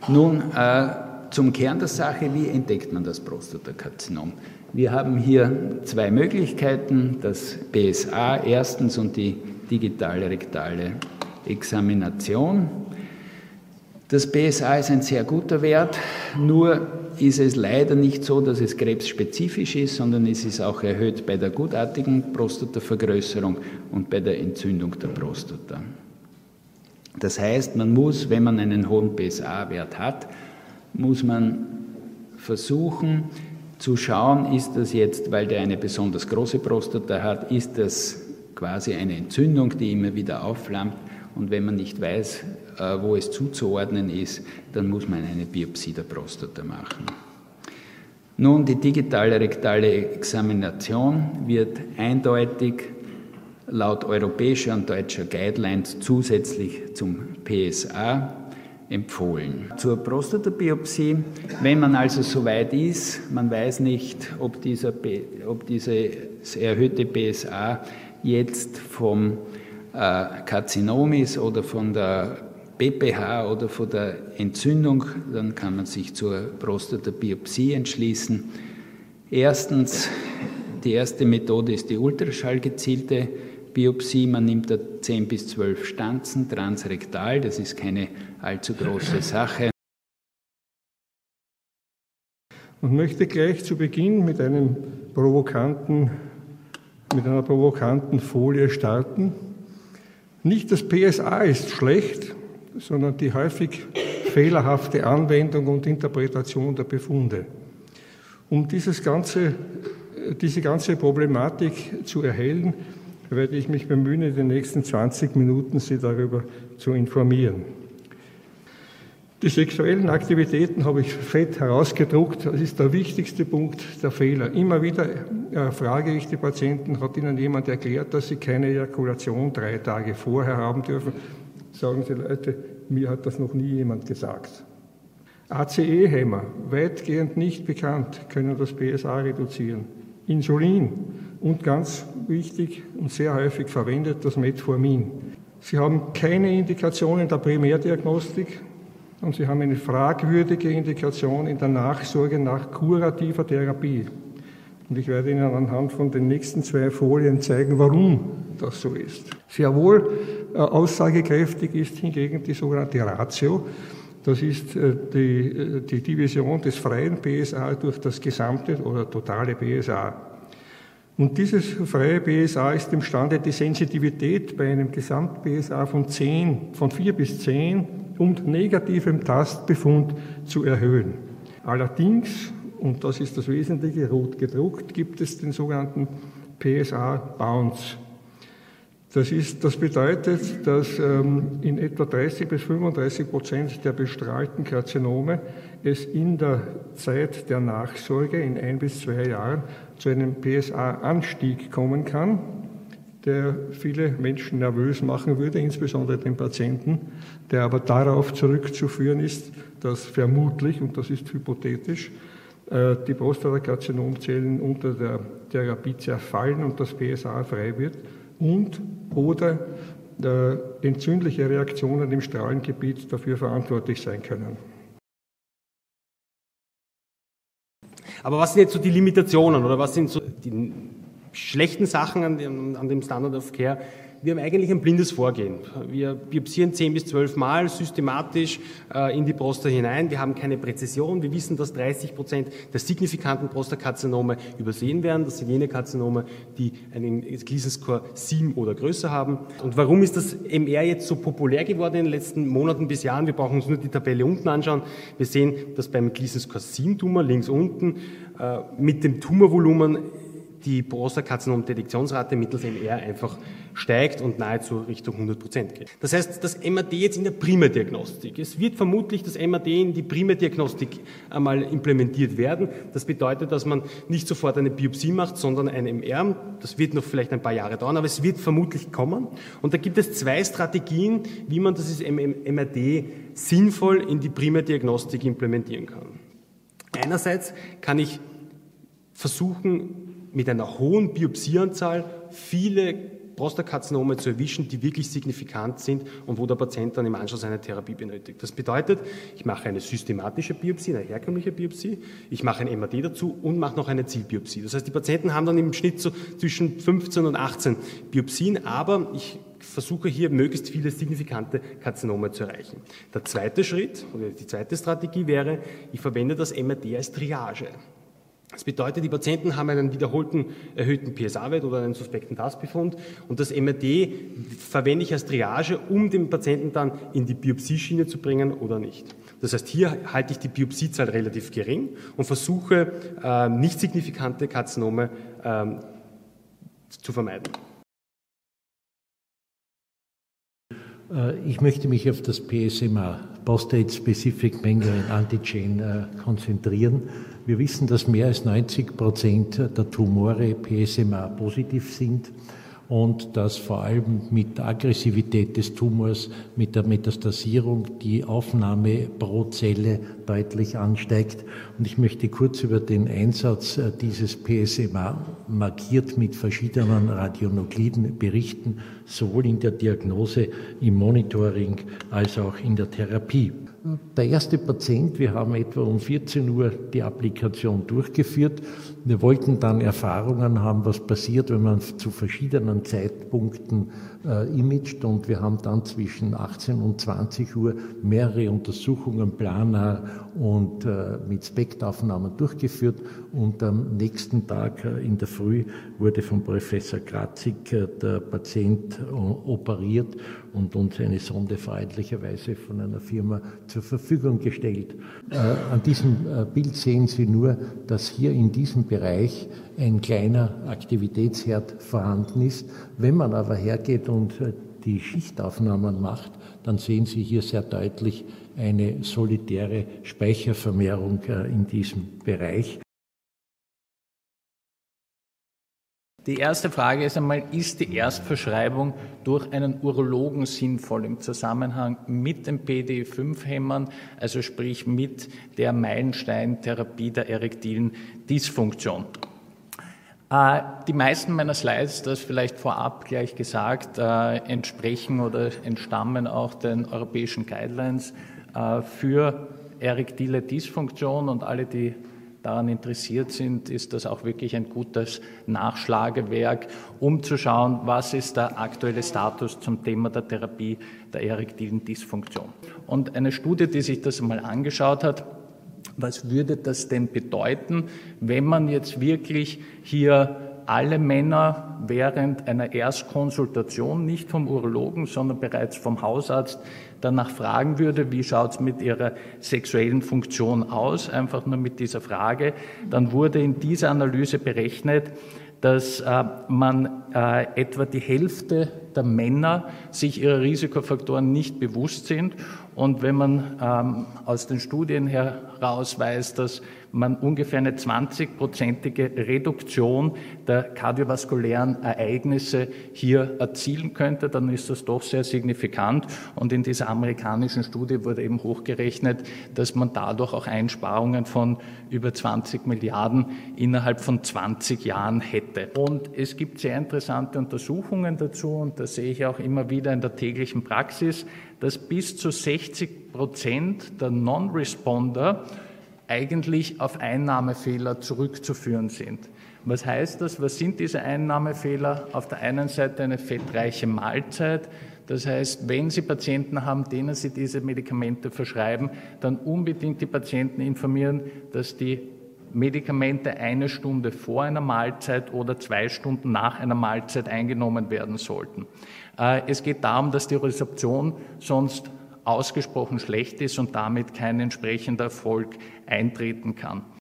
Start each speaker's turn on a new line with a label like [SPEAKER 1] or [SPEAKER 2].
[SPEAKER 1] Nun, zum Kern der Sache, wie entdeckt man das Prostatakarzinom? Wir haben hier zwei Möglichkeiten, das PSA erstens und die digitale rektale Examination. Das PSA ist ein sehr guter Wert, nur ist es leider nicht so, dass es krebsspezifisch ist, sondern es ist auch erhöht bei der gutartigen Prostatavergrößerung und bei der Entzündung der Prostata. Das heißt, man muss, wenn man einen hohen PSA-Wert hat, muss man versuchen zu schauen, ist das jetzt, weil der eine besonders große Prostata hat, ist das quasi eine Entzündung, die immer wieder aufflammt. Und wenn man nicht weiß, wo es zuzuordnen ist, dann muss man eine Biopsie der Prostata machen. Nun, die digitale rektale Examination wird eindeutig laut europäischer und deutscher Guidelines zusätzlich zum PSA empfohlen. Zur Prostatabiopsie, wenn man also so weit ist, man weiß nicht, ob dieses erhöhte PSA jetzt vom Karzinom ist oder von der BPH oder von der Entzündung, dann kann man sich zur Prostatabiopsie entschließen. Erstens, die erste Methode ist die ultraschallgezielte Biopsie. Man nimmt da 10 bis 12 Stanzen transrektal, das ist keine allzu große Sache.
[SPEAKER 2] Und möchte gleich zu Beginn mit einer provokanten Folie starten. Nicht das PSA ist schlecht, sondern die häufig fehlerhafte Anwendung und Interpretation der Befunde. Um diese ganze Problematik zu erhellen, werde ich mich bemühen, in den nächsten 20 Minuten Sie darüber zu informieren. Die sexuellen Aktivitäten habe ich fett herausgedruckt. Das ist der wichtigste Punkt, der Fehler. Immer wieder frage ich die Patienten, hat Ihnen jemand erklärt, dass Sie keine Ejakulation 3 Tage vorher haben dürfen? Sagen Sie, Leute, mir hat das noch nie jemand gesagt. ACE-Hämmer, weitgehend nicht bekannt, können das PSA reduzieren. Insulin und ganz wichtig und sehr häufig verwendet, das Metformin. Sie haben keine Indikation in der Primärdiagnostik und Sie haben eine fragwürdige Indikation in der Nachsorge nach kurativer Therapie. Und ich werde Ihnen anhand von den nächsten 2 Folien zeigen, warum das so ist. Sehr wohl aussagekräftig ist hingegen die sogenannte Ratio. Das ist die Division des freien PSA durch das gesamte oder totale PSA. Und dieses freie PSA ist imstande, die Sensitivität bei einem Gesamt-PSA von 4 bis 10 und negativem Tastbefund zu erhöhen. Allerdings, und das ist das Wesentliche, rot gedruckt, gibt es den sogenannten PSA-Bounce. Das bedeutet, dass in etwa 30 bis 35% der bestrahlten Karzinome es in der Zeit der Nachsorge in 1 bis 2 Jahren zu einem PSA-Anstieg kommen kann, der viele Menschen nervös machen würde, insbesondere den Patienten, der aber darauf zurückzuführen ist, dass vermutlich, und das ist hypothetisch, die Prostatakarzinomzellen unter der Therapie zerfallen und das PSA frei wird oder entzündliche Reaktionen im Strahlengebiet dafür verantwortlich sein können.
[SPEAKER 3] Aber was sind jetzt so die Limitationen oder was sind so die schlechten Sachen an dem Standard of Care? Wir haben eigentlich ein blindes Vorgehen. Wir biopsieren 10 bis 12 Mal systematisch in die Prostata hinein. Wir haben keine Präzision. Wir wissen, dass 30% der signifikanten Prostatakarzinome übersehen werden. Das sind jene Karzinome, die einen Gleason Score 7 oder größer haben. Und warum ist das MR jetzt so populär geworden in den letzten Monaten bis Jahren? Wir brauchen uns nur die Tabelle unten anschauen. Wir sehen, dass beim Gleason Score 7 Tumor links unten mit dem Tumorvolumen die Prostatakarzinom-Detektionsrate mittels MR einfach steigt und nahezu Richtung 100% geht. Das heißt, das MRD jetzt in der Primärdiagnostik. Es wird vermutlich das MRD in die Primärdiagnostik einmal implementiert werden. Das bedeutet, dass man nicht sofort eine Biopsie macht, sondern ein MR. Das wird noch vielleicht ein paar Jahre dauern, aber es wird vermutlich kommen. Und da gibt es 2 Strategien, wie man dieses MRD sinnvoll in die Primärdiagnostik implementieren kann. Einerseits kann ich versuchen, mit einer hohen Biopsieanzahl viele Prostatakarzinome zu erwischen, die wirklich signifikant sind und wo der Patient dann im Anschluss eine Therapie benötigt. Das bedeutet, ich mache eine systematische Biopsie, eine herkömmliche Biopsie, ich mache ein MRT dazu und mache noch eine Zielbiopsie. Das heißt, die Patienten haben dann im Schnitt so zwischen 15 und 18 Biopsien, aber ich versuche hier möglichst viele signifikante Karzinome zu erreichen. Der zweite Schritt oder die zweite Strategie wäre, ich verwende das MRT als Triage. Das bedeutet, die Patienten haben einen wiederholten erhöhten PSA-Wert oder einen suspekten TAS-Befund und das MRT verwende ich als Triage, um den Patienten dann in die Biopsieschiene zu bringen oder nicht. Das heißt, hier halte ich die Biopsiezahl relativ gering und versuche, nicht signifikante Karzinome zu vermeiden.
[SPEAKER 4] Ich möchte mich auf das PSMA, Prostate Specific Membrane Antigen, konzentrieren. Wir wissen, dass mehr als 90% der Tumore PSMA-positiv sind und dass vor allem mit der Aggressivität des Tumors, mit der Metastasierung die Aufnahme pro Zelle deutlich ansteigt. Und ich möchte kurz über den Einsatz dieses PSMA markiert mit verschiedenen Radionukliden berichten, sowohl in der Diagnose, im Monitoring als auch in der Therapie. Der erste Patient, wir haben etwa um 14 Uhr die Applikation durchgeführt. Wir wollten dann Erfahrungen haben, was passiert, wenn man zu verschiedenen Zeitpunkten imagt. Und wir haben dann zwischen 18 und 20 Uhr mehrere Untersuchungen planar und mit Spektaufnahmen durchgeführt. Und am nächsten Tag in der Früh wurde von Professor Kratzig der Patient operiert und uns eine Sonde freundlicherweise von einer Firma zur Verfügung gestellt. An diesem Bild sehen Sie nur, dass hier in diesem Bereich ein kleiner Aktivitätsherd vorhanden ist. Wenn man aber hergeht und die Schichtaufnahmen macht, dann sehen Sie hier sehr deutlich eine solitäre Speichervermehrung in diesem Bereich.
[SPEAKER 1] Die erste Frage ist einmal, ist die Erstverschreibung durch einen Urologen sinnvoll im Zusammenhang mit den PDE5-Hämmern, also sprich mit der Meilenstein-Therapie der erektilen Dysfunktion? Die meisten meiner Slides, das vielleicht vorab gleich gesagt, entsprechen oder entstammen auch den europäischen Guidelines für erektile Dysfunktion und alle, die daran interessiert sind, ist das auch wirklich ein gutes Nachschlagewerk, um zu schauen, was ist der aktuelle Status zum Thema der Therapie der erektilen Dysfunktion. Und eine Studie, die sich das einmal angeschaut hat, was würde das denn bedeuten, wenn man jetzt wirklich hier alle Männer während einer Erstkonsultation, nicht vom Urologen, sondern bereits vom Hausarzt, danach fragen würde, wie schaut es mit ihrer sexuellen Funktion aus, einfach nur mit dieser Frage. Dann wurde in dieser Analyse berechnet, dass man etwa die Hälfte der Männer sich ihrer Risikofaktoren nicht bewusst sind. Und wenn man aus den Studien heraus weiß, dass man ungefähr eine 20-prozentige Reduktion der kardiovaskulären Ereignisse hier erzielen könnte, dann ist das doch sehr signifikant. Und in dieser amerikanischen Studie wurde eben hochgerechnet, dass man dadurch auch Einsparungen von über 20 Milliarden innerhalb von 20 Jahren hätte. Und es gibt sehr interessante Untersuchungen dazu, und das sehe ich auch immer wieder in der täglichen Praxis, dass bis zu 60% der Non-Responder eigentlich auf Einnahmefehler zurückzuführen sind. Was heißt das? Was sind diese Einnahmefehler? Auf der einen Seite eine fettreiche Mahlzeit. Das heißt, wenn Sie Patienten haben, denen Sie diese Medikamente verschreiben, dann unbedingt die Patienten informieren, dass die Medikamente 1 Stunde vor einer Mahlzeit oder 2 Stunden nach einer Mahlzeit eingenommen werden sollten. Es geht darum, dass die Resorption sonst ausgesprochen schlecht ist und damit kein entsprechender Erfolg eintreten kann.